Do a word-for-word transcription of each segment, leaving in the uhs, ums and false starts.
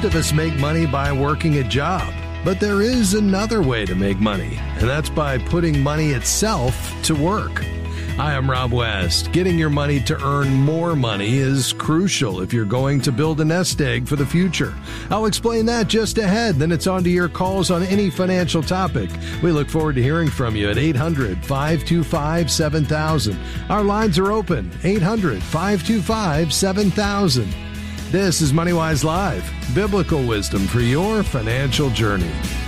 Most of us make money by working a job, but there is another way to make money, and that's by putting money itself to work. Hi, I'm Rob West. Getting your money to earn more money is crucial if you're going to build a nest egg for the future. I'll explain that just ahead. Then it's on to your calls on any financial topic. We look forward to hearing from you at eight hundred, five two five, seven thousand. Our lines are open, eight hundred, five two five, seven thousand. This is MoneyWise Live, biblical wisdom for your financial journey.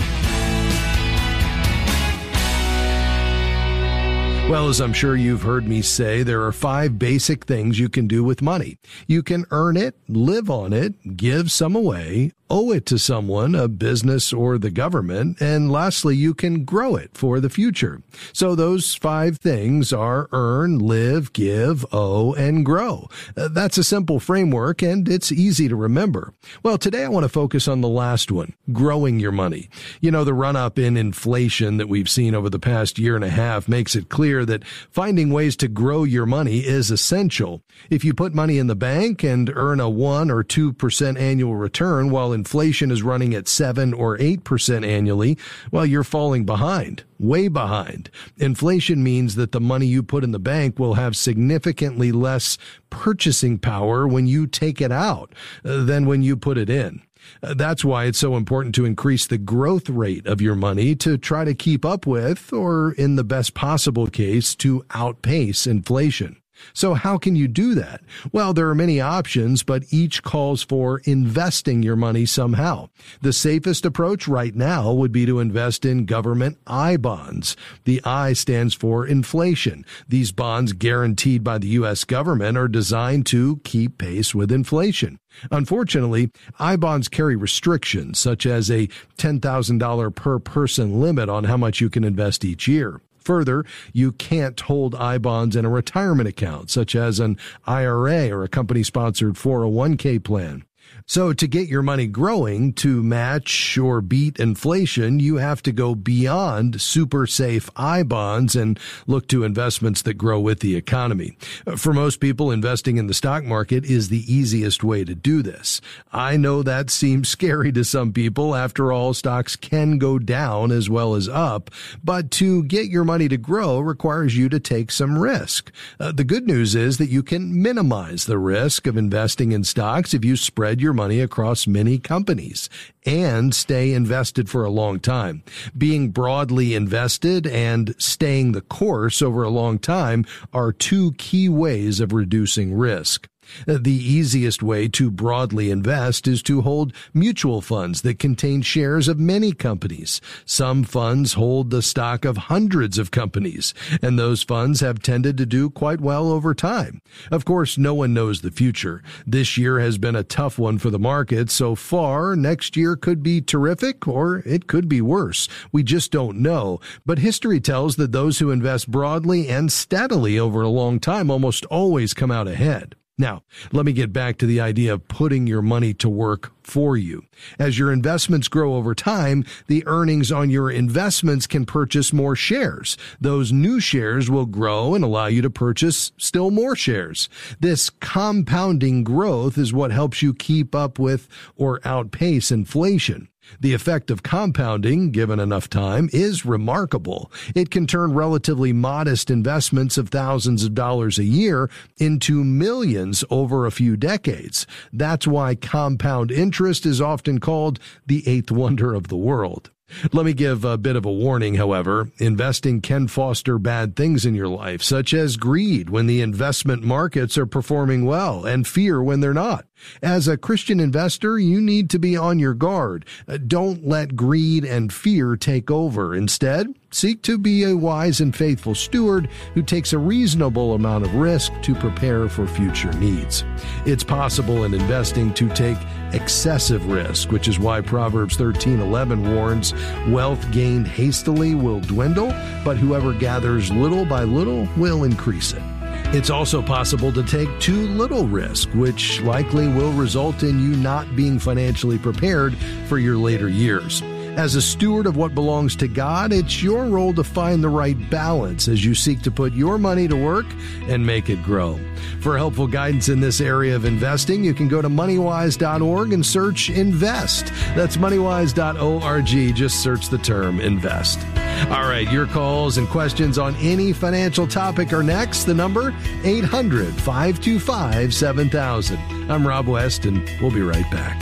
Well, as I'm sure you've heard me say, there are five basic things you can do with money. You can earn it, live on it, give some away, owe it to someone, a business or the government, and lastly, you can grow it for the future. So those five things are earn, live, give, owe, and grow. Uh, that's a simple framework, and it's easy to remember. Well, today I want to focus on the last one, growing your money. You know, the run-up in inflation that we've seen over the past year and a half makes it clear that finding ways to grow your money is essential. If you put money in the bank and earn a one or two percent annual return while inflation is running at seven or eight percent annually, well, you're falling behind, way behind. Inflation means that the money you put in the bank will have significantly less purchasing power when you take it out uh, than when you put it in. Uh, that's why it's so important to increase the growth rate of your money to try to keep up with, or in the best possible case, to outpace inflation. So how can you do that? Well, there are many options, but each calls for investing your money somehow. The safest approach right now would be to invest in government I bonds. The I stands for inflation. These bonds guaranteed by the U S government are designed to keep pace with inflation. Unfortunately, I bonds carry restrictions, such as a ten thousand dollars per person limit on how much you can invest each year. Further, you can't hold I bonds in a retirement account, such as an I R A or a company-sponsored four oh one k plan. So to get your money growing to match or beat inflation, you have to go beyond super safe I bonds and look to investments that grow with the economy. For most people, investing in the stock market is the easiest way to do this. I know that seems scary to some people. After all, stocks can go down as well as up, but to get your money to grow requires you to take some risk. Uh, the good news is that you can minimize the risk of investing in stocks if you spread your money across many companies and stay invested for a long time. Being broadly invested and staying the course over a long time are two key ways of reducing risk. The easiest way to broadly invest is to hold mutual funds that contain shares of many companies. Some funds hold the stock of hundreds of companies, and those funds have tended to do quite well over time. Of course, no one knows the future. This year has been a tough one for the market so far. Next year could be terrific, or it could be worse. We just don't know. But history tells that those who invest broadly and steadily over a long time almost always come out ahead. Now, let me get back to the idea of putting your money to work for you. As your investments grow over time, the earnings on your investments can purchase more shares. Those new shares will grow and allow you to purchase still more shares. This compounding growth is what helps you keep up with or outpace inflation. The effect of compounding, given enough time, is remarkable. It can turn relatively modest investments of thousands of dollars a year into millions over a few decades. That's why compound interest is often called the eighth wonder of the world. Let me give a bit of a warning, however. Investing can foster bad things in your life, such as greed when the investment markets are performing well and fear when they're not. As a Christian investor, you need to be on your guard. Don't let greed and fear take over. Instead, seek to be a wise and faithful steward who takes a reasonable amount of risk to prepare for future needs. It's possible in investing to take excessive risk, which is why Proverbs thirteen eleven warns, "Wealth gained hastily will dwindle, but whoever gathers little by little will increase it." It's also possible to take too little risk, which likely will result in you not being financially prepared for your later years. As a steward of what belongs to God, it's your role to find the right balance as you seek to put your money to work and make it grow. For helpful guidance in this area of investing, you can go to money wise dot org and search invest. That's money wise dot org. Just search the term invest. All right, your calls and questions on any financial topic are next. The number, eight hundred, five two five, seven thousand. I'm Rob West, and we'll be right back.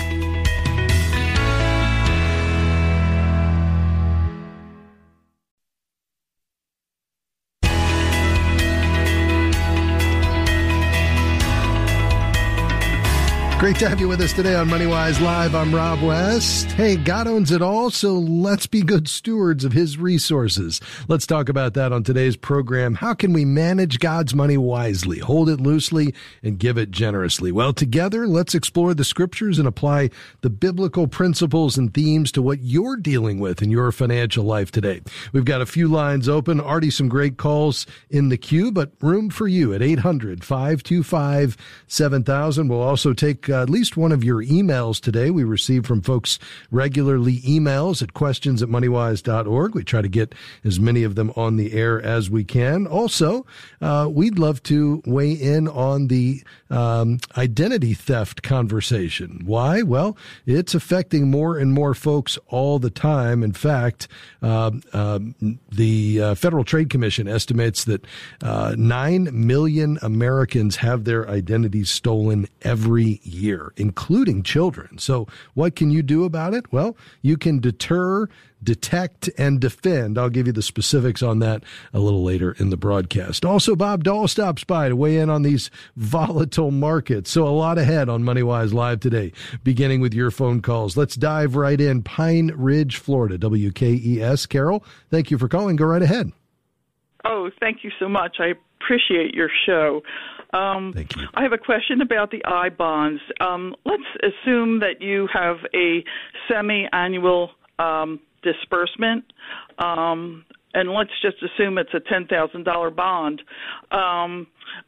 Great to have you with us today on MoneyWise Live. I'm Rob West. Hey, God owns it all, so let's be good stewards of his resources. Let's talk about that on today's program. How can we manage God's money wisely, hold it loosely, and give it generously? Well, together, let's explore the scriptures and apply the biblical principles and themes to what you're dealing with in your financial life today. We've got a few lines open, already some great calls in the queue, but room for you at eight hundred, five two five, seven thousand. We'll also take Uh, at least one of your emails today. We receive from folks regularly emails at questions at money wise dot org. We try to get as many of them on the air as we can. Also, uh, we'd love to weigh in on the um, identity theft conversation. Why? Well, it's affecting more and more folks all the time. In fact, uh, uh, the uh, Federal Trade Commission estimates that uh, nine million Americans have their identities stolen every year. Year, including children. So what can you do about it? Well, you can deter, detect, and defend. I'll give you the specifics on that a little later in the broadcast. Also, Bob Dahl stops by to weigh in on these volatile markets. So a lot ahead on MoneyWise Live today, beginning with your phone calls. Let's dive right in. Pine Ridge, Florida, W K E S. Carol, thank you for calling. Go right ahead. Oh, thank you so much. I appreciate your show. Um, Thank you. I have a question about the I bonds. Um, let's assume that you have a semi-annual um, disbursement, um, and let's just assume it's a ten thousand dollars bond. Um,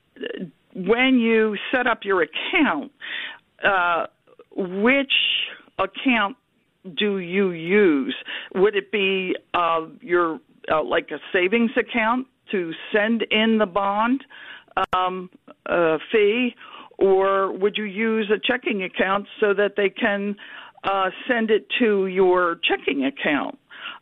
when you set up your account, uh, which account do you use? Would it be uh, your uh, like a savings account to send in the bond um, uh, fee, or would you use a checking account so that they can uh, send it to your checking account?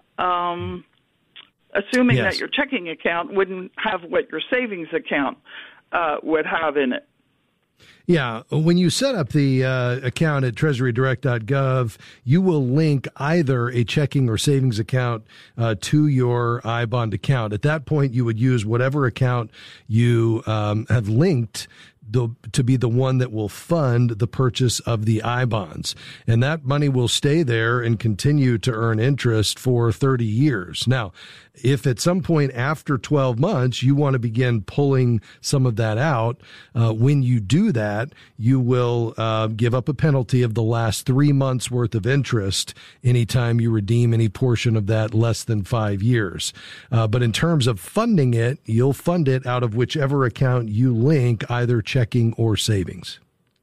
Um, assuming yes. that your checking account wouldn't have what your savings account uh, would have in it. Yeah, when you set up the uh, account at treasury direct dot gov, you will link either a checking or savings account uh, to your I bond account. At that point, you would use whatever account you um, have linked The, to be the one that will fund the purchase of the I bonds. And that money will stay there and continue to earn interest for thirty years. Now, if at some point after twelve months, you want to begin pulling some of that out, uh, when you do that, you will uh, give up a penalty of the last three months worth of interest anytime you redeem any portion of that less than five years. Uh, but in terms of funding it, you'll fund it out of whichever account you link, either checking or savings.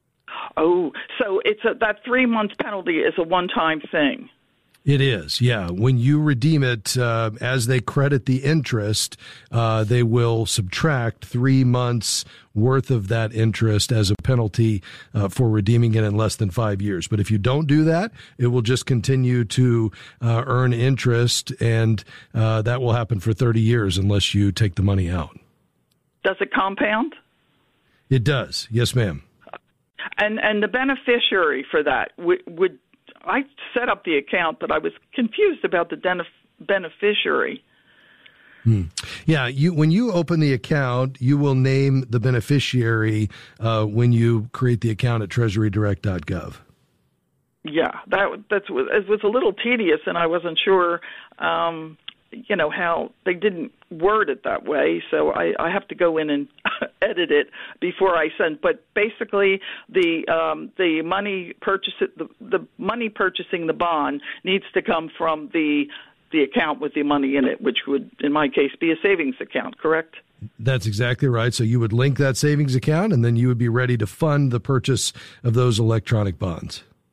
Oh, so it's a, that three-month penalty is a one-time thing. It is, yeah. When you redeem it, uh, as they credit the interest, uh, they will subtract three months worth of that interest as a penalty uh, for redeeming it in less than five years. But if you don't do that, it will just continue to uh, earn interest, and uh, that will happen for thirty years unless you take the money out. Does it compound? It does, yes, ma'am. And and the beneficiary for that would, would I set up the account, but I was confused about the benef- beneficiary. Hmm. Yeah, you when you open the account, you will name the beneficiary uh, when you create the account at treasury direct dot gov. Yeah, that that's it was a little tedious, and I wasn't sure, um, you know, how they didn't word it that way. So I, I have to go in and edit it before I send. But basically, the um, the money purchase the the money purchasing the bond needs to come from the the account with the money in it, which would, in my case, be a savings account. Correct? That's exactly right. So you would link that savings account, and then you would be ready to fund the purchase of those electronic bonds.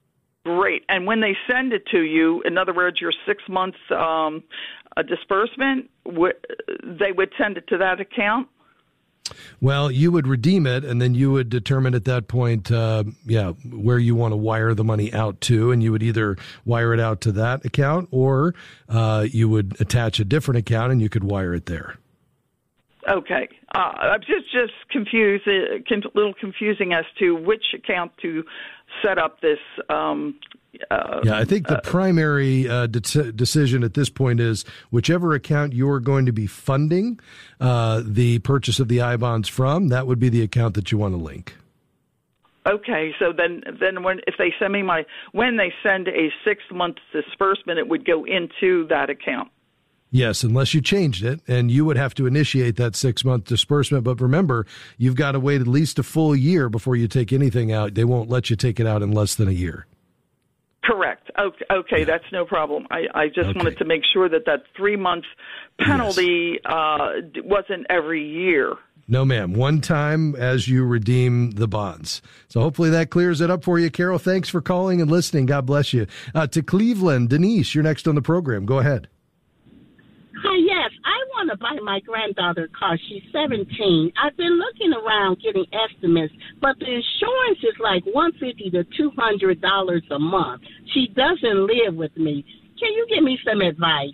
Great. And when they send it to you, in other words, your six months um, a disbursement, w- they would send it to that account? Well, you would redeem it, and then you would determine at that point, uh, yeah, where you want to wire the money out to, and you would either wire it out to that account, or uh, you would attach a different account, and you could wire it there. Okay. Uh, I'm just just confused, a uh, little confusing as to which account to set up this. Um, uh, yeah, I think the uh, primary uh, de- decision at this point is whichever account you're going to be funding uh, the purchase of the I bonds from, that would be the account that you want to link. Okay, so then, then when if they send me my when they send a six month disbursement, it would go into that account. Yes, unless you changed it, and you would have to initiate that six-month disbursement. But remember, you've got to wait at least a full year before you take anything out. They won't let you take it out in less than a year. Correct. Okay, okay, yeah. That's no problem. I, I just okay. wanted to make sure that that three-month penalty yes. uh, wasn't every year. No, ma'am. One time as you redeem the bonds. So hopefully that clears it up for you, Carol. Thanks for calling and listening. God bless you. Uh, to Cleveland, Denise, you're next on the program. Go ahead. Hi, yes. I want to buy my granddaughter a car. She's seventeen. I've been looking around getting estimates, but the insurance is like one hundred fifty dollars to two hundred dollars a month. She doesn't live with me. Can you give me some advice?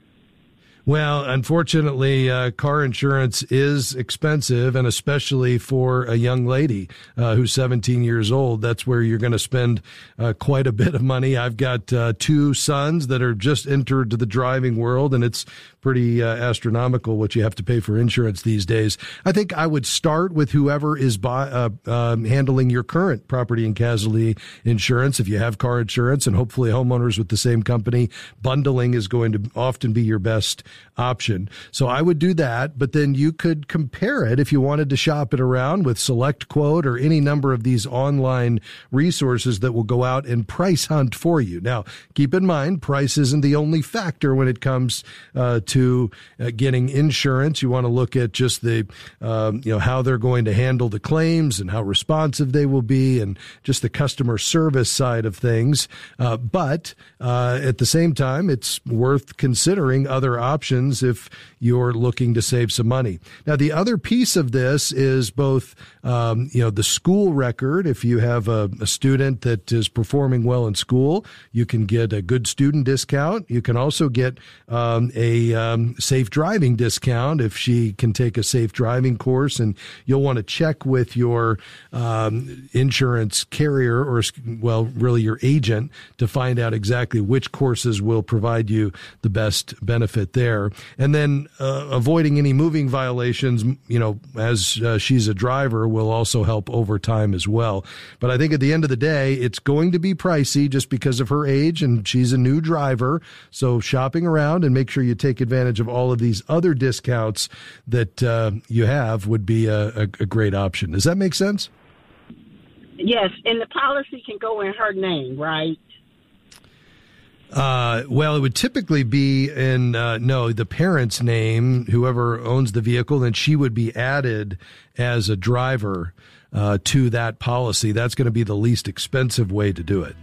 Well, unfortunately, uh, car insurance is expensive, and especially for a young lady uh, who's seventeen years old, that's where you're going to spend uh, quite a bit of money. I've got uh, two sons that are just entered the driving world, and it's pretty uh, astronomical what you have to pay for insurance these days. I think I would start with whoever is buy, uh, um, handling your current property and casualty insurance. If you have car insurance, and hopefully homeowners with the same company, bundling is going to often be your best option. So I would do that, but then you could compare it if you wanted to shop it around with SelectQuote or any number of these online resources that will go out and price hunt for you. Now, keep in mind, price isn't the only factor when it comes uh, to uh, getting insurance. You want to look at just the, um, you know, how they're going to handle the claims and how responsive they will be, and just the customer service side of things. Uh, but uh, at the same time, it's worth considering other options if you're looking to save some money. Now, the other piece of this is both, um, you know, the school record. If you have a, a student that is performing well in school, you can get a good student discount. You can also get um, a um, safe driving discount if she can take a safe driving course, and you'll want to check with your um, insurance carrier, or, well, really your agent, to find out exactly which courses will provide you the best benefit there. And then uh, avoiding any moving violations, you know, as uh, she's a driver, will also help over time as well. But I think at the end of the day, it's going to be pricey just because of her age, and she's a new driver. So shopping around and make sure you take advantage of all of these other discounts that uh, you have would be a, a, a great option. Does that make sense? Yes, and the policy can go in her name, right? Uh, well, it would typically be in, uh, no, the parent's name, whoever owns the vehicle, then she would be added as a driver uh, to that policy. That's going to be the least expensive way to do it.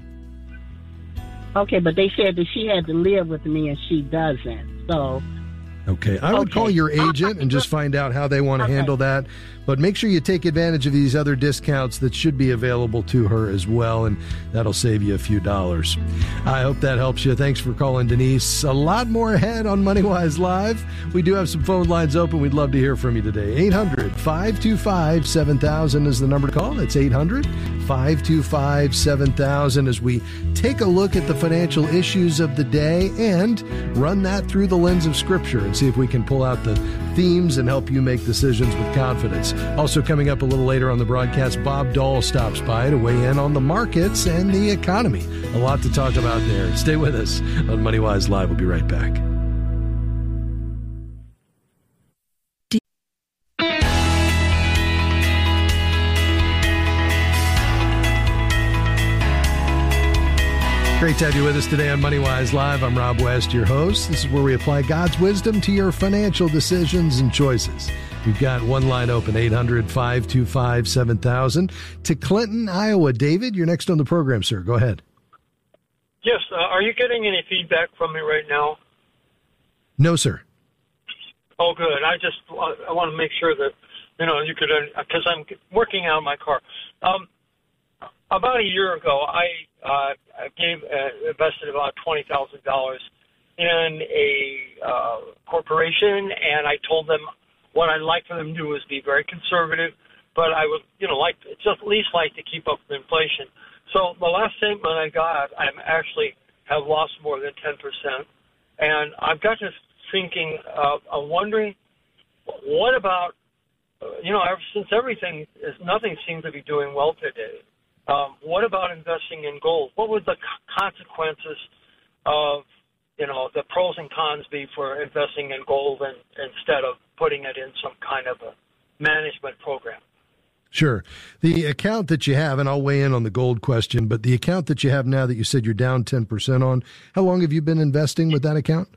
Okay, but they said that she had to live with me and she doesn't, so... Okay, I would okay. call your agent and just find out how they want to okay. handle that. But make sure you take advantage of these other discounts that should be available to her as well, and that'll save you a few dollars. I hope that helps you. Thanks for calling, Denise. A lot more ahead on MoneyWise Live. We do have some phone lines open. We'd love to hear from you today. eight hundred, five two five, seven thousand is the number to call. That's eight hundred, five two five, seven thousand as we take a look at the financial issues of the day and run that through the lens of Scripture and see if we can pull out the themes and help you make decisions with confidence. Also coming up a little later on the broadcast, Bob Dahl stops by to weigh in on the markets and the economy. A lot to talk about there. Stay with us on MoneyWise Live. We'll be right back. Great to have you with us today on MoneyWise Live. I'm Rob West, your host. This is where we apply God's wisdom to your financial decisions and choices. We've got one line open, eight hundred, five two five, seven thousand. To Clinton, Iowa. David, you're next on the program, sir. Go ahead. Yes. Uh, are you getting any feedback from me right now? No, sir. Oh, good. I just I want to make sure that, you know, you could, because I'm working out my car. Um, about a year ago, I uh, gave uh, invested about twenty thousand dollars in a uh, corporation, and I told them what I'd like for them to do is be very conservative, but I would, you know, like just at least like to keep up with inflation. So the last statement I got, I actually have lost more than ten percent, and I've got this thinking, uh, I'm wondering, what about, uh, you know, ever since everything is, nothing seems to be doing well today. Um, what about investing in gold? What would the consequences of, you know, the pros and cons be for investing in gold and, instead of putting it in some kind of a management program? Sure. The account that you have, and I'll weigh in on the gold question, but the account that you have now that you said you're down ten percent on, how long have you been investing with that account?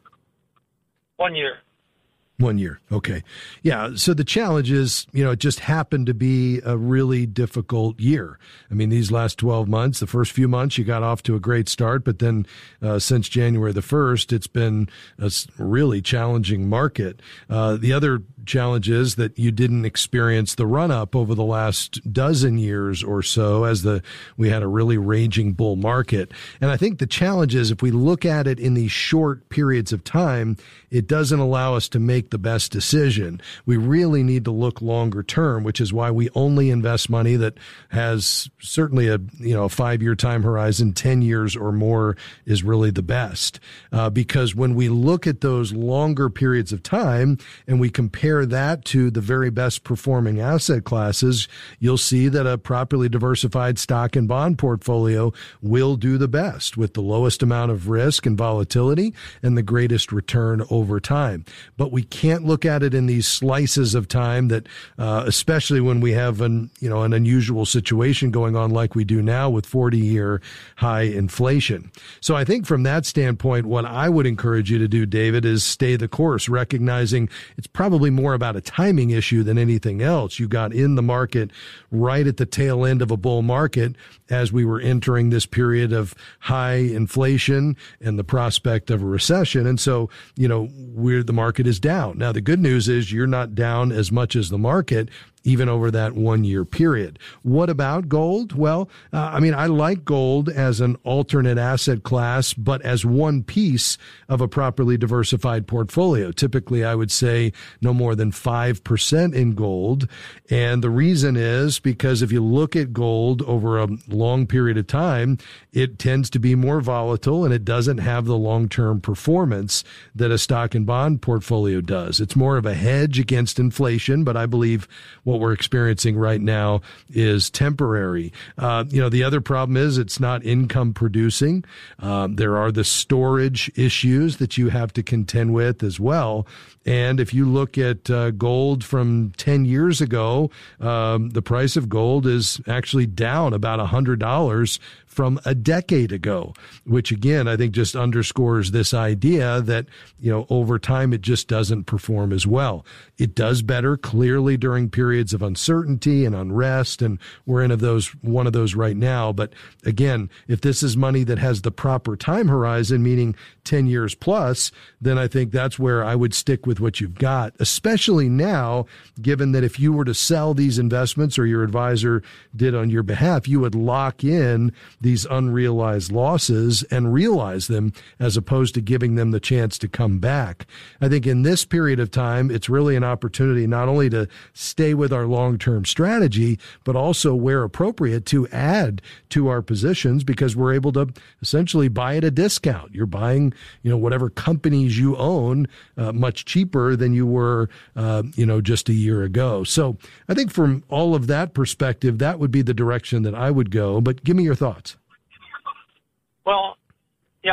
One year. One year. Okay. Yeah. So the challenge is, you know, it just happened to be a really difficult year. I mean, these last twelve months, the first few months, you got off to a great start, but then uh, since January the first, it's been a really challenging market. Uh, the other challenge is that you didn't experience the run up over the last dozen years or so as the, we had a really raging bull market. And I think the challenge is if we look at it in these short periods of time, it doesn't allow us to make the best decision. We really need to look longer term, which is why we only invest money that has certainly a, you know, a five-year time horizon. Ten years or more is really the best. Uh, because when we look at those longer periods of time and we compare that to the very best performing asset classes, you'll see that a properly diversified stock and bond portfolio will do the best with the lowest amount of risk and volatility and the greatest return over time. But we can't look at it in these slices of time that, uh, especially when we have an, you know, an unusual situation going on like we do now with forty year high inflation. So I think from that standpoint, what I would encourage you to do, David, is stay the course, recognizing it's probably more about a timing issue than anything else. You got in the market right at the tail end of a bull market as we were entering this period of high inflation and the prospect of a recession. And so, you know, we're, the market is down. Now, the good news is you're not down as much as the market, even over that one year period. What about gold? Well, uh, I mean, I like gold as an alternate asset class, but as one piece of a properly diversified portfolio. Typically, I would say no more than five percent in gold. And the reason is because if you look at gold over a long period of time, it tends to be more volatile and it doesn't have the long-term performance that a stock and bond portfolio does. It's more of a hedge against inflation, but I believe what we're experiencing right now is temporary. Uh, you know, the other problem is it's not income producing. Um, there are the storage issues that you have to contend with as well. And if you look at uh, gold from ten years ago, um, the price of gold is actually down about one hundred dollars from a decade ago, which again, I think just underscores this idea that, you know, over time, it just doesn't perform as well. It does better clearly during periods of uncertainty and unrest. And we're in of those, one of those right now. But again, if this is money that has the proper time horizon, meaning ten years plus, then I think that's where I would stick with what you've got, especially now, given that if you were to sell these investments or your advisor did on your behalf, you would lock in these unrealized losses and realize them as opposed to giving them the chance to come back. I think in this period of time, it's really an opportunity not only to stay with our long-term strategy, but also where appropriate to add to our positions because we're able to essentially buy at a discount. You're buying, you know, whatever companies you own uh, much cheaper than you were, uh, you know, just a year ago. So I think from all of that perspective, that would be the direction that I would go. But give me your thoughts. Well, yeah,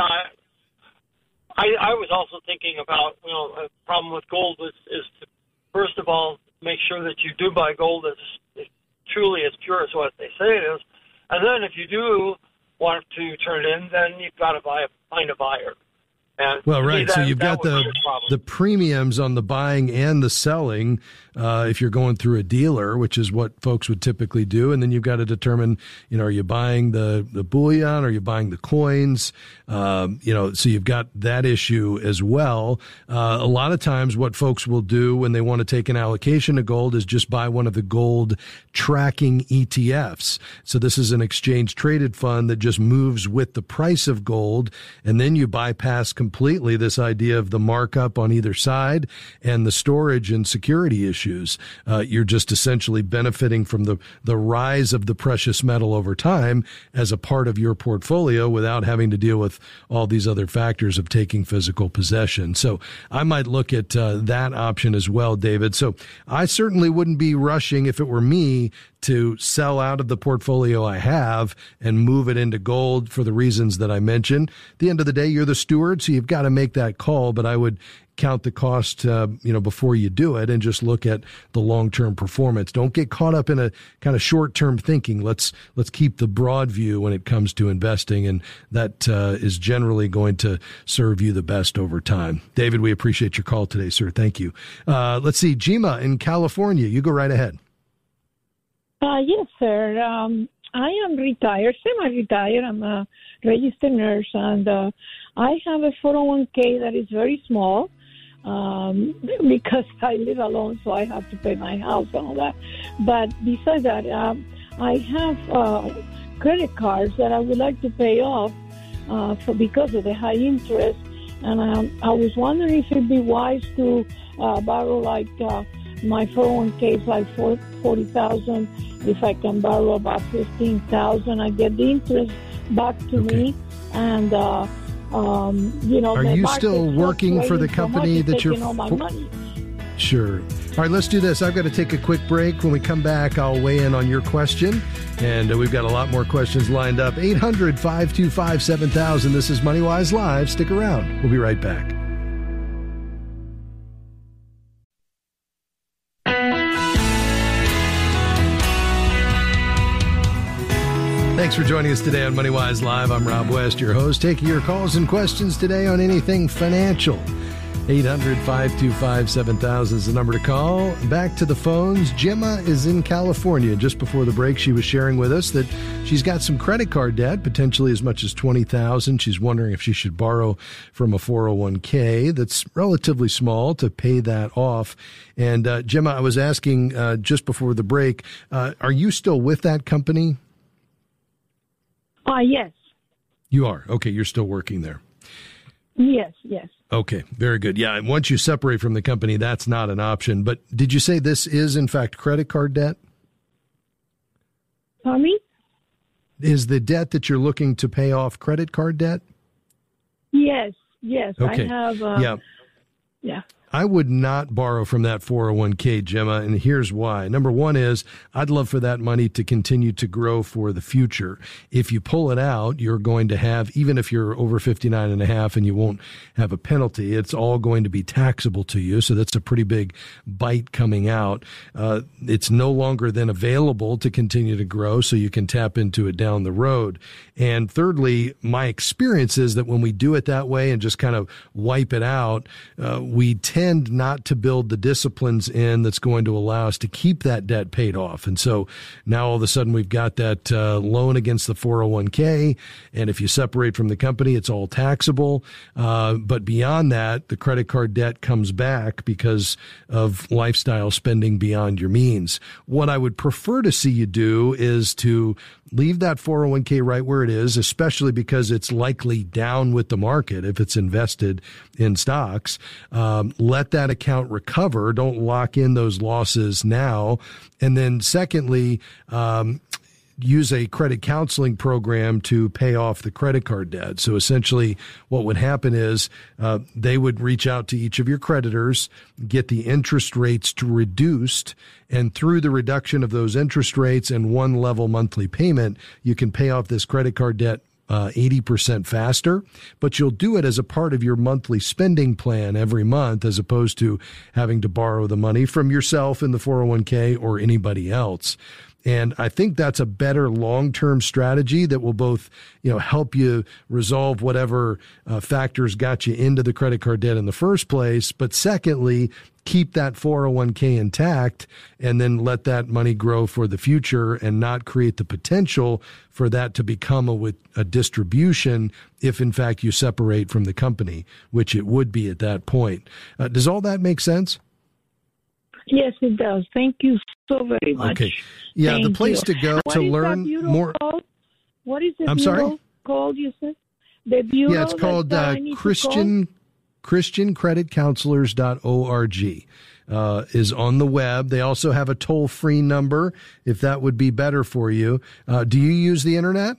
I, I was also thinking about, you know, a problem with gold is, is to, first of all, make sure that you do buy gold as, as truly as pure as what they say it is. And then if you do want to turn it in, then you've got to buy a, find a buyer. And well, right. That, so you've got the the premiums on the buying and the selling uh, if you're going through a dealer, which is what folks would typically do. And then you've got to determine, you know, are you buying the, the bullion? Are you buying the coins? Um, you know, so you've got that issue as well. Uh, a lot of times what folks will do when they want to take an allocation to gold is just buy one of the gold tracking E T Fs. So this is an exchange traded fund that just moves with the price of gold. And then you bypass completely this idea of the markup on either side and the storage and security issues. Uh, you're just essentially benefiting from the, the rise of the precious metal over time as a part of your portfolio without having to deal with all these other factors of taking physical possession. So I might look at uh, that option as well, David. So I certainly wouldn't be rushing, if it were me, to sell out of the portfolio I have and move it into gold for the reasons that I mentioned. At the end of the day, you're the steward, so you've got to make that call, but I would count the cost, uh, you know, before you do it and just look at the long-term performance. Don't get caught up in a kind of short-term thinking. Let's, let's keep the broad view when it comes to investing, and that uh, is generally going to serve you the best over time. David, we appreciate your call today, sir. Thank you. Uh, let's see, Jima in California. You go right ahead. Uh, yes, sir. Um, I am retired, semi-retired. I'm a registered nurse, and uh, I have a four oh one k that is very small um, because I live alone, so I have to pay my house and all that. But besides that, um, I have uh, credit cards that I would like to pay off uh, for because of the high interest. And um, I was wondering if it'd be wise to uh, borrow like uh, my four oh one k is like forty thousand. If I can borrow about fifteen thousand, I get the interest back to okay. me. And, uh, um, you know, are you still working for the company so that you're all my money. Sure. All right, let's do this. I've got to take a quick break. When we come back, I'll weigh in on your question. And uh, we've got a lot more questions lined up. eight hundred, five two five, seven thousand. This is MoneyWise Live. Stick around. We'll be right back. Thanks for joining us today on MoneyWise Live. I'm Rob West, your host, taking your calls and questions today on anything financial. eight hundred, five two five, seven thousand is the number to call. Back to the phones. Gemma is in California. Just before the break, she was sharing with us that she's got some credit card debt, potentially as much as twenty thousand dollars. She's wondering if she should borrow from a four oh one k that's relatively small to pay that off. And uh, Gemma, I was asking uh, just before the break, uh, are you still with that company? Uh, yes. You are? Okay, you're still working there. Yes, yes. Okay, very good. Yeah, and once you separate from the company, that's not an option. But did you say this is, in fact, credit card debt? Pardon me? Is the debt that you're looking to pay off credit card debt? Yes, yes. Okay. I have. Uh, yeah. Yeah. I would not borrow from that four oh one k, Gemma, and here's why. Number one is I'd love for that money to continue to grow for the future. If you pull it out, you're going to have, even if you're over fifty-nine and a half and you won't have a penalty, it's all going to be taxable to you. So that's a pretty big bite coming out. Uh, it's no longer then available to continue to grow, so you can tap into it down the road. And thirdly, my experience is that when we do it that way and just kind of wipe it out, uh, we tend not to build the disciplines in that's going to allow us to keep that debt paid off. And so now all of a sudden we've got that uh, loan against the four oh one k. And if you separate from the company, it's all taxable. Uh, but beyond that, the credit card debt comes back because of lifestyle spending beyond your means. What I would prefer to see you do is to leave that four oh one k right where it is, especially because it's likely down with the market if it's invested in stocks. Um, let that account recover. Don't lock in those losses now. And then secondly, um, use a credit counseling program to pay off the credit card debt. So essentially what would happen is uh, they would reach out to each of your creditors, get the interest rates to reduced, and through the reduction of those interest rates and one level monthly payment, you can pay off this credit card debt Uh, eighty percent faster, but you'll do it as a part of your monthly spending plan every month as opposed to having to borrow the money from yourself in the four oh one k or anybody else. And I think that's a better long-term strategy that will both, you know, help you resolve whatever uh, factors got you into the credit card debt in the first place. But secondly, keep that four oh one k intact and then let that money grow for the future and not create the potential for that to become a, with a distribution if, in fact, you separate from the company, which it would be at that point. Uh, does all that make sense? Yes, it does. Thank you so very much. Okay. Yeah, Thank the place you. to go What to is learn that bureau more. Called? What is the I'm bureau sorry? called, you said? The bureau Yeah, it's called that, uh, uh, I need to Christian call? Christian Credit Counselors dot org. Uh, is on the web. They also have a toll-free number if that would be better for you. Uh, do you use the internet?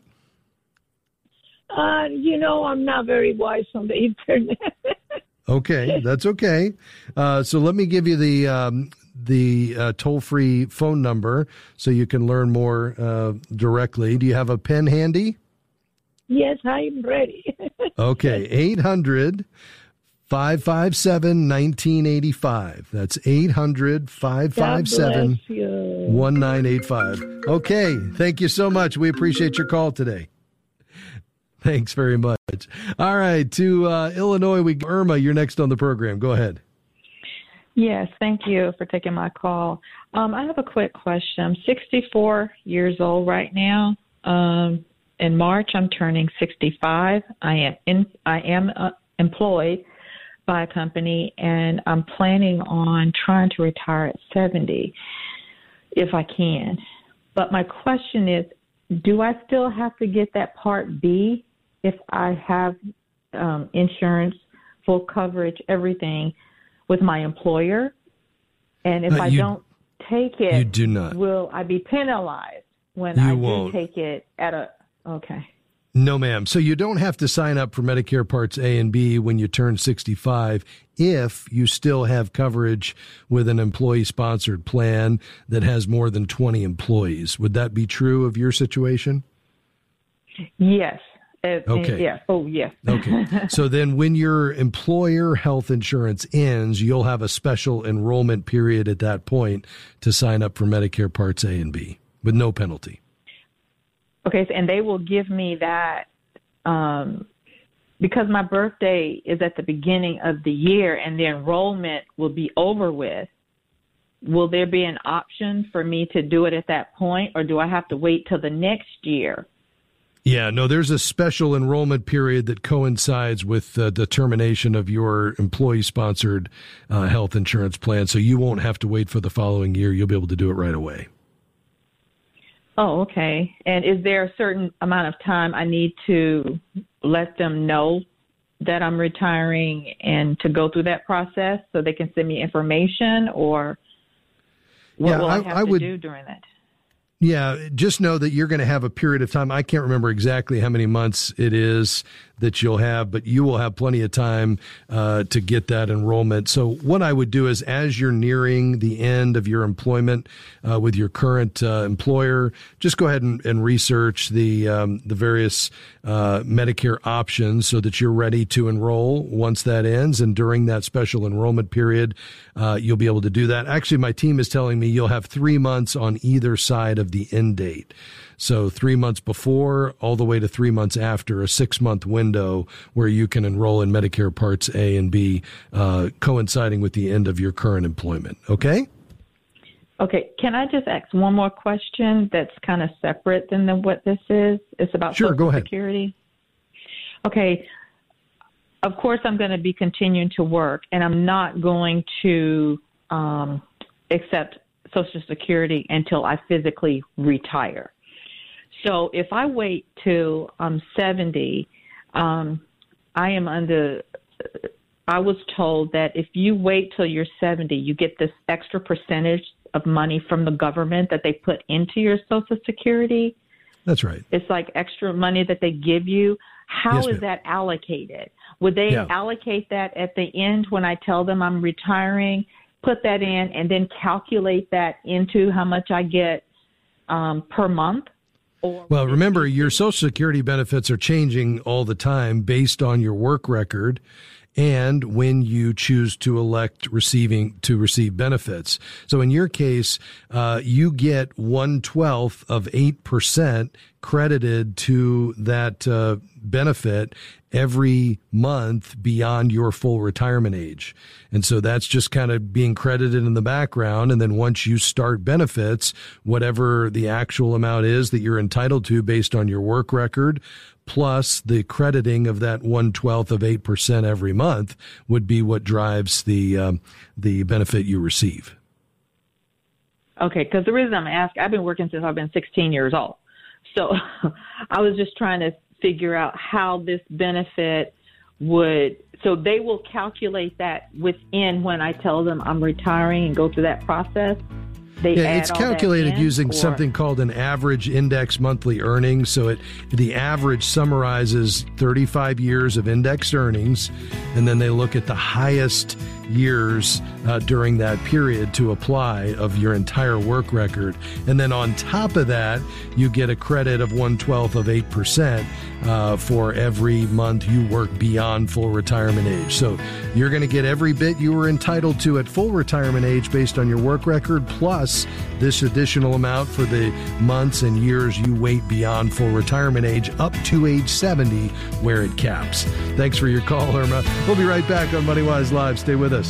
Uh, you know, I'm not very wise on the internet. Okay, that's okay. Uh, so let me give you the um, the uh, toll-free phone number so you can learn more uh, directly. Do you have a pen handy? Yes, I'm ready. Okay, eight hundred, five five seven, one nine eight five. That's eight hundred, five five seven, one nine eight five. Okay, thank you so much. We appreciate your call today. Thanks very much. All right, to uh, Illinois, we Irma, you're next on the program. Go ahead. Yes, thank you for taking my call. Um, I have a quick question. I'm sixty-four years old right now. Um, in March, I'm turning sixty-five. I am in, I am uh, employed by a company, and I'm planning on trying to retire at seventy if I can. But my question is, do I still have to get that Part B if I have um, insurance, full coverage, everything with my employer? And if Uh, I you- don't take it, you do not. will I be penalized when You I won't. do take it at a, okay. No, ma'am. So you don't have to sign up for Medicare Parts A and B when you turn sixty-five if you still have coverage with an employee-sponsored plan that has more than twenty employees. Would that be true of your situation? Yes. Uh, Okay. Yeah. Oh, yes. Okay. So then when your employer health insurance ends, you'll have a special enrollment period at that point to sign up for Medicare Parts A and B with no penalty. Okay, so, and they will give me that um, because my birthday is at the beginning of the year and the enrollment will be over with. Will there be an option for me to do it at that point, or do I have to wait till the next year? Yeah, no, there's a special enrollment period that coincides with uh, the termination of your employee-sponsored uh, health insurance plan, so you won't have to wait for the following year. You'll be able to do it right away. Oh, okay. And is there a certain amount of time I need to let them know that I'm retiring and to go through that process so they can send me information, or what Yeah, will I, I- have I to would- do during that? Yeah, just know that you're going to have a period of time. I can't remember exactly how many months it is that you'll have, but you will have plenty of time uh, to get that enrollment. So what I would do is, as you're nearing the end of your employment uh, with your current uh, employer, just go ahead and, and research the um, the various uh, Medicare options so that you're ready to enroll once that ends. And during that special enrollment period, uh, you'll be able to do that. Actually, my team is telling me you'll have three months on either side of the end date. So three months before all the way to three months after, a six-month window where you can enroll in Medicare Parts A and B, uh, coinciding with the end of your current employment. Okay? Okay, can I just ask one more question that's kind of separate than the, what this is? It's about Sure, Social go ahead. Security. Okay, of course I'm going to be continuing to work, and I'm not going to um, accept Social Security until I physically retire. So if I wait till I'm seventy, um, I am under, I was told that if you wait till you're seventy, you get this extra percentage of money from the government that they put into your Social Security. That's right. It's like extra money that they give you. How Yes, is ma'am. that allocated? Would they Yeah. allocate that at the end when I tell them I'm retiring, put that in, and then calculate that into how much I get um, per month? Or Well, remember, your Social Security benefits are changing all the time based on your work record. and when you choose to elect receiving to receive benefits. So in your case, uh, you get one twelfth of eight percent credited to that uh, benefit every month beyond your full retirement age. And so that's just kind of being credited in the background. And then once you start benefits, whatever the actual amount is that you're entitled to based on your work record, plus the crediting of that one twelfth of eight percent every month would be what drives the, um, the benefit you receive. Okay. Cause the reason I'm asking, I've been working since I've been sixteen years old. So I was just trying to figure out how this benefit would, so they will calculate that within when I tell them I'm retiring and go through that process. They yeah, add it's all calculated that in, using or? something called an average index monthly earnings. So it the average summarizes thirty-five years of indexed earnings, and then they look at the highest years uh, during that period to apply of your entire work record. And then on top of that, you get a credit of one twelfth of eight percent uh, for every month you work beyond full retirement age. So you're going to get every bit you were entitled to at full retirement age based on your work record, plus this additional amount for the months and years you wait beyond full retirement age up to age seventy, where it caps. Thanks for your call, Irma. We'll be right back on MoneyWise Live. Stay with us.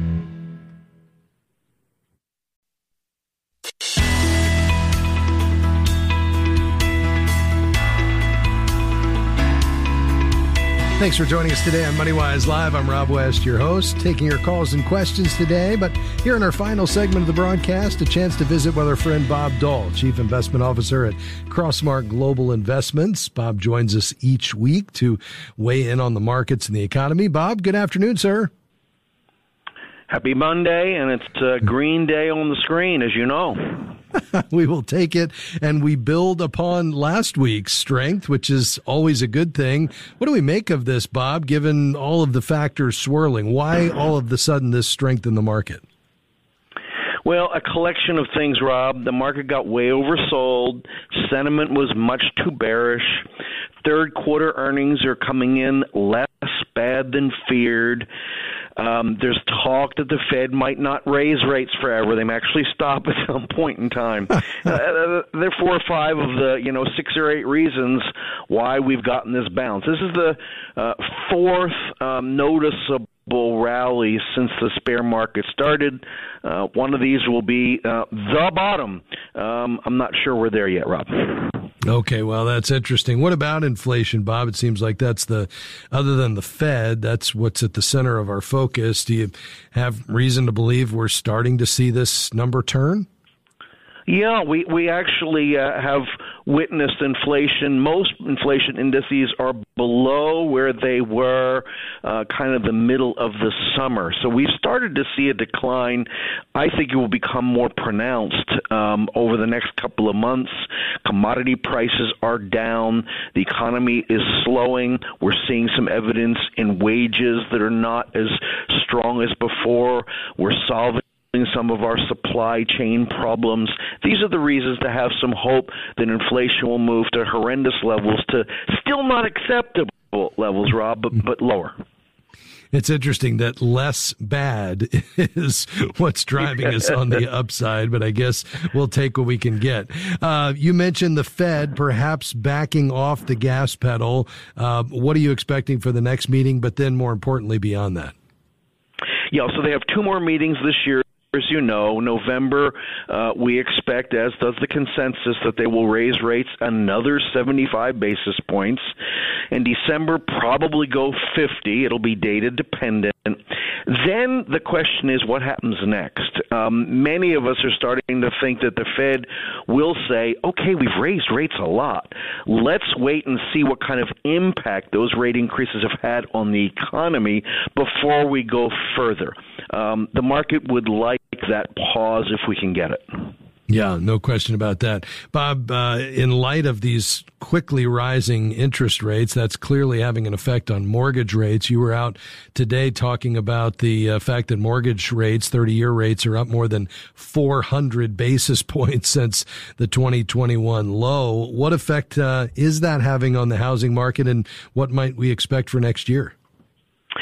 Thanks for joining us today on MoneyWise Live. I'm Rob West, your host, taking your calls and questions today. But here in our final segment of the broadcast, a chance to visit with our friend Bob Dahl, Chief Investment Officer at Crossmark Global Investments. Bob joins us each week to weigh in on the markets and the economy. Bob, good afternoon, sir. Happy Monday, and it's a green day on the screen, as you know. We will take it, and we build upon last week's strength, which is always a good thing. What do we make of this, Bob, given all of the factors swirling? Why all of the sudden this strength in the market? Well, a collection of things, Rob. The market got way oversold. Sentiment was much too bearish. Third quarter earnings are coming in less bad than feared. Um, there's talk that the Fed might not raise rates forever. They may actually stop at some point in time. uh, there are four or five of the, you know, six or eight reasons why we've gotten this bounce. This is the uh, fourth um, noticeable rally since the bear market started. Uh, one of these will be uh, the bottom. Um, I'm not sure we're there yet, Rob. Okay, well, that's interesting. What about inflation, Bob? It seems like that's the, other than the Fed, that's what's at the center of our focus. Do you have reason to believe we're starting to see this number turn? Yeah, we, we actually uh, have witnessed inflation. Most inflation indices are below where they were uh, kind of the middle of the summer. So we've started to see a decline. I think it will become more pronounced um, over the next couple of months. Commodity prices are down. The economy is slowing. We're seeing some evidence in wages that are not as strong as before. We're solving some of our supply chain problems. These are the reasons to have some hope that inflation will move to horrendous levels, to still not acceptable levels, Rob, but, but lower. It's interesting that less bad is what's driving us on the upside, but I guess we'll take what we can get. Uh, you mentioned the Fed perhaps backing off the gas pedal. Uh, what are you expecting for the next meeting, but then more importantly beyond that? Yeah, so they have two more meetings this year. As you know, November, uh, we expect, as does the consensus, that they will raise rates another seventy-five basis points. In December, probably go fifty. It'll be data dependent. Then the question is, what happens next? Um, many of us are starting to think that the Fed will say, okay, we've raised rates a lot. Let's wait and see what kind of impact those rate increases have had on the economy before we go further. Um, the market would like that pause if we can get it. Yeah, no question about that. Bob, uh, in light of these quickly rising interest rates, that's clearly having an effect on mortgage rates. You were out today talking about the uh, fact that mortgage rates, thirty-year rates, are up more than four hundred basis points since the twenty twenty-one low. What effect uh, is that having on the housing market, and what might we expect for next year?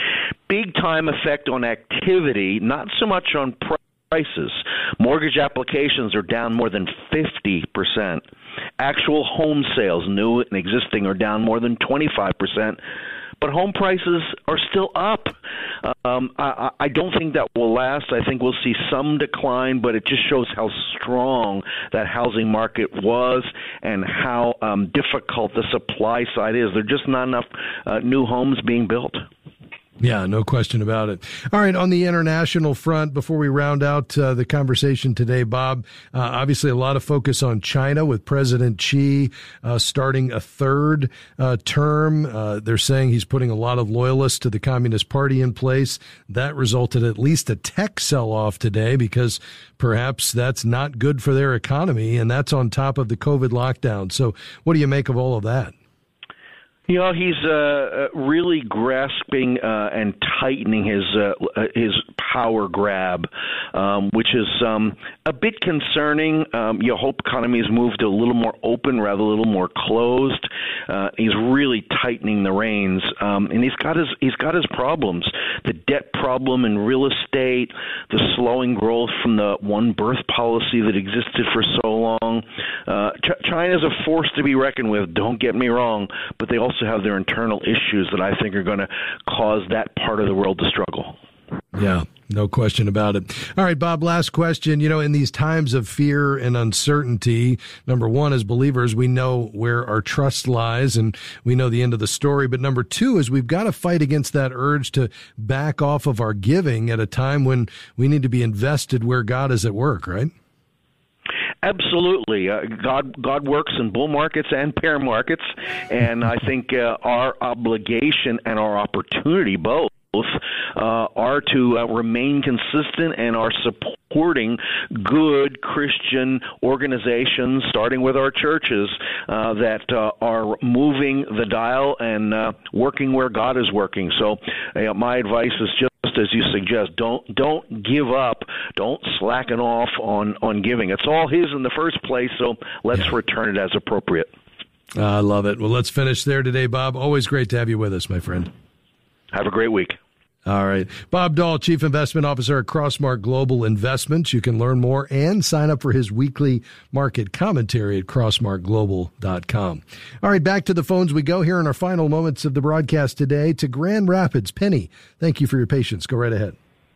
big-time effect on activity, not so much on prices. Mortgage applications are down more than fifty percent. Actual home sales, new and existing, are down more than twenty-five percent. But home prices are still up. Um, I, I don't think that will last. I think we'll see some decline, but it just shows how strong that housing market was and how um, difficult the supply side is. There are just not enough uh, new homes being built. Yeah, no question about it. All right, on the international front, before we round out uh, the conversation today, Bob, uh, obviously a lot of focus on China with President Xi uh, starting a third uh, term. Uh, they're saying he's putting a lot of loyalists to the Communist Party in place. That resulted at least a tech sell-off today because perhaps that's not good for their economy, and that's on top of the COVID lockdown. So what do you make of all of that? You know, he's uh, really grasping uh, and tightening his uh, his power grab, um, which is um, a bit concerning. Um, you hope economies move to a little more open rather than a little more closed. Uh, he's really tightening the reins, um, and he's got his he's got his problems: the debt problem in real estate, the slowing growth from the one birth policy that existed for so long. Uh, Ch- China's a force to be reckoned with. Don't get me wrong, but they also have their internal issues that I think are going to cause that part of the world to struggle. Yeah, no question about it. All right, Bob, last question. You know, in these times of fear and uncertainty, number one, as believers, we know where our trust lies and we know the end of the story. But number two is we've got to fight against that urge to back off of our giving at a time when we need to be invested where God is at work, right? Absolutely. Uh, God God works in bull markets and bear markets, and I think uh, our obligation and our opportunity both uh, are to uh, remain consistent and are supporting good Christian organizations, starting with our churches, uh, that uh, are moving the dial and uh, working where God is working. So uh, my advice is just as you suggest, don't don't give up, don't slacken off on, on giving. It's all his in the first place, so let's yeah. return it as appropriate. I love it. Well, let's finish there today, Bob. Always great to have you with us, my friend. Have a great week. All right. Bob Dahl, Chief Investment Officer at Crossmark Global Investments. You can learn more and sign up for his weekly market commentary at crossmark global dot com. All right, back to the phones we go here in our final moments of the broadcast today to Grand Rapids. Penny, thank you for your patience. Go right ahead.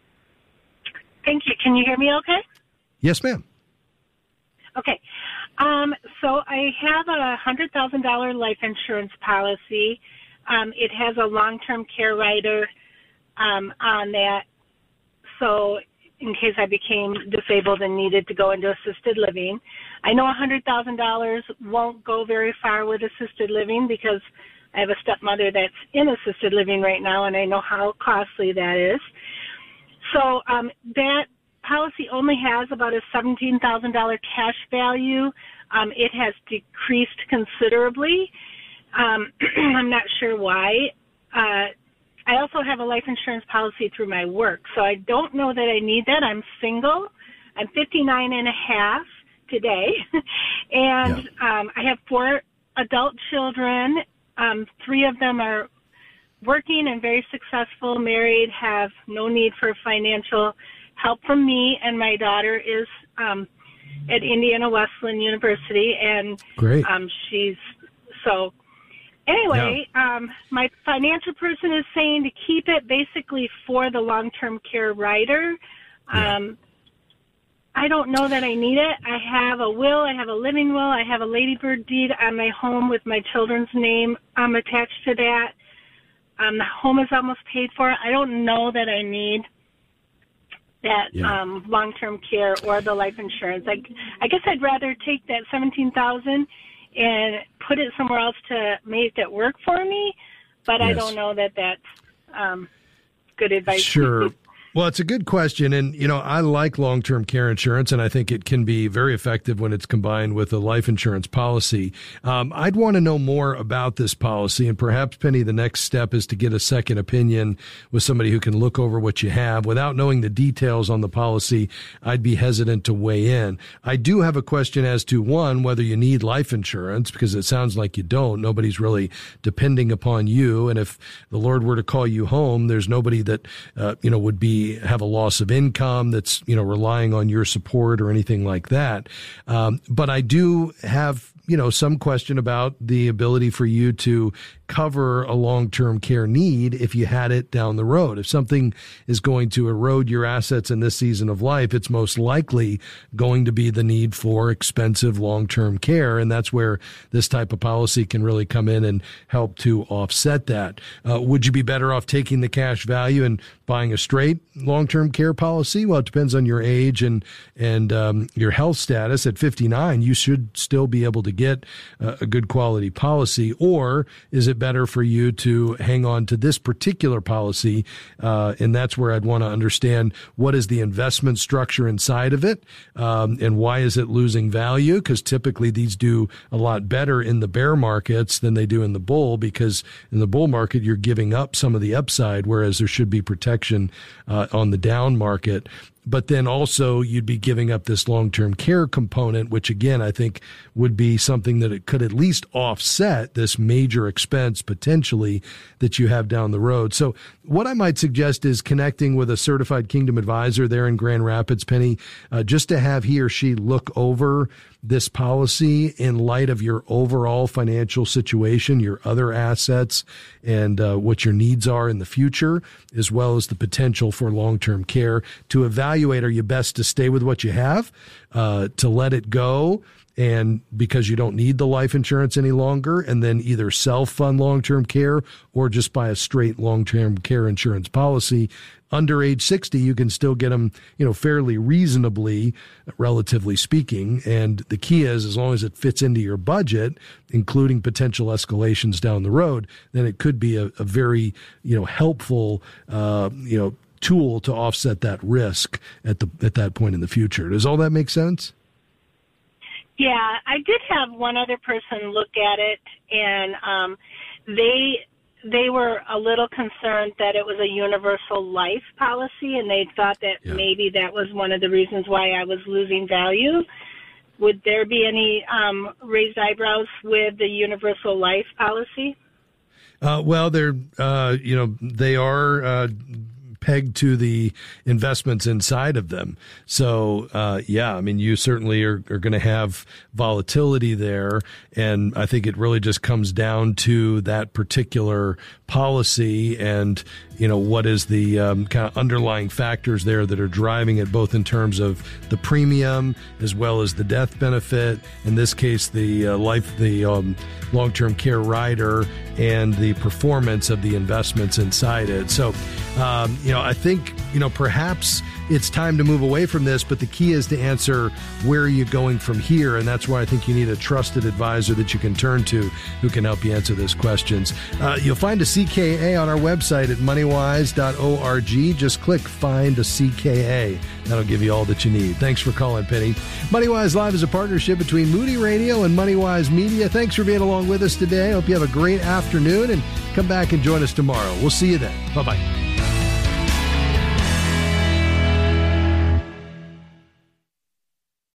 Thank you. Can you hear me okay? Yes, ma'am. Okay. Um, so I have a one hundred thousand dollars life insurance policy. Um, it has a long-term care rider Um, on that, so in case I became disabled and needed to go into assisted living. I know one hundred thousand dollars won't go very far with assisted living because I have a stepmother that's in assisted living right now, and I know how costly that is. So um, that policy only has about a seventeen thousand dollars cash value. Um, it has decreased considerably. Um, I'm not sure why. Uh, I also have a life insurance policy through my work, so I don't know that I need that. I'm single. I'm fifty-nine and a half today, and yeah. um, I have four adult children. Um, three of them are working and very successful, married, have no need for financial help from me, and my daughter is um, at Indiana Wesleyan University, and Great. Um, she's so... Anyway, yeah. um, my financial person is saying to keep it basically for the long-term care rider. Yeah. Um, I don't know that I need it. I have a will. I have a living will. I have a ladybird deed on my home with my children's name um, attached to that. Um, the home is almost paid for. I don't know that I need that yeah. um, long-term care or the life insurance. I, I guess I'd rather take that seventeen thousand dollars and put it somewhere else to make it work for me, but yes. I don't know that that's um, good advice. Sure. Well, it's a good question. And, you know, I like long-term care insurance, and I think it can be very effective when it's combined with a life insurance policy. Um, I'd want to know more about this policy. And perhaps, Penny, the next step is to get a second opinion with somebody who can look over what you have. Without knowing the details on the policy, I'd be hesitant to weigh in. I do have a question as to, one, whether you need life insurance, because it sounds like you don't. Nobody's really depending upon you. And if the Lord were to call you home, there's nobody that, uh, you know, would be have a loss of income that's, you know, relying on your support or anything like that. Um, but I do have, you know, some question about the ability for you to cover a long-term care need if you had it down the road. If something is going to erode your assets in this season of life, it's most likely going to be the need for expensive long-term care. And that's where this type of policy can really come in and help to offset that. Uh, would you be better off taking the cash value and buying a straight long-term care policy? Well, it depends on your age and, and, um, your health status. At fifty-nine, you should still be able to get uh, a good quality policy. Or is it better for you to hang on to this particular policy? Uh, and that's where I'd want to understand what is the investment structure inside of it, um, and why is it losing value? Because typically these do a lot better in the bear markets than they do in the bull, because in the bull market, you're giving up some of the upside, whereas there should be protection uh, on the down market. But then also you'd be giving up this long-term care component, which again, I think would be something that it could at least offset this major expense potentially that you have down the road. So what I might suggest is connecting with a certified Kingdom advisor there in Grand Rapids, Penny, uh, just to have he or she look over this policy in light of your overall financial situation, your other assets, and uh, what your needs are in the future, as well as the potential for long-term care, to evaluate, are you best to stay with what you have, uh, to let it go, and because you don't need the life insurance any longer, and then either self-fund long-term care or just buy a straight long-term care insurance policy. Under age sixty, you can still get them, you know, fairly reasonably, relatively speaking. And the key is, as long as it fits into your budget, including potential escalations down the road, then it could be a, a very, you know, helpful, uh, you know, tool to offset that risk at the at that point in the future. Does all that make sense? Yeah, I did have one other person look at it, and um, they they were a little concerned that it was a universal life policy, and they thought that yeah. maybe that was one of the reasons why I was losing value. Would there be any um, raised eyebrows with the universal life policy? Uh, well, they're uh, you know they are. Uh, pegged to the investments inside of them. So, uh, yeah, I mean, you certainly are, are going to have volatility there. And I think it really just comes down to that particular policy and, you know, what is the um, kind of underlying factors there that are driving it, both in terms of the premium as well as the death benefit. In this case, the uh, life, the um, long-term care rider and the performance of the investments inside it. So, um, you know, I think, you know, perhaps it's time to move away from this, but the key is to answer, where are you going from here? And that's why I think you need a trusted advisor that you can turn to who can help you answer those questions. Uh, you'll find a C K A on our website at moneywise dot org. Just click Find a C K A. That'll give you all that you need. Thanks for calling, Penny. MoneyWise Live is a partnership between Moody Radio and MoneyWise Media. Thanks for being along with us today. Hope you have a great afternoon, and come back and join us tomorrow. We'll see you then. Bye-bye.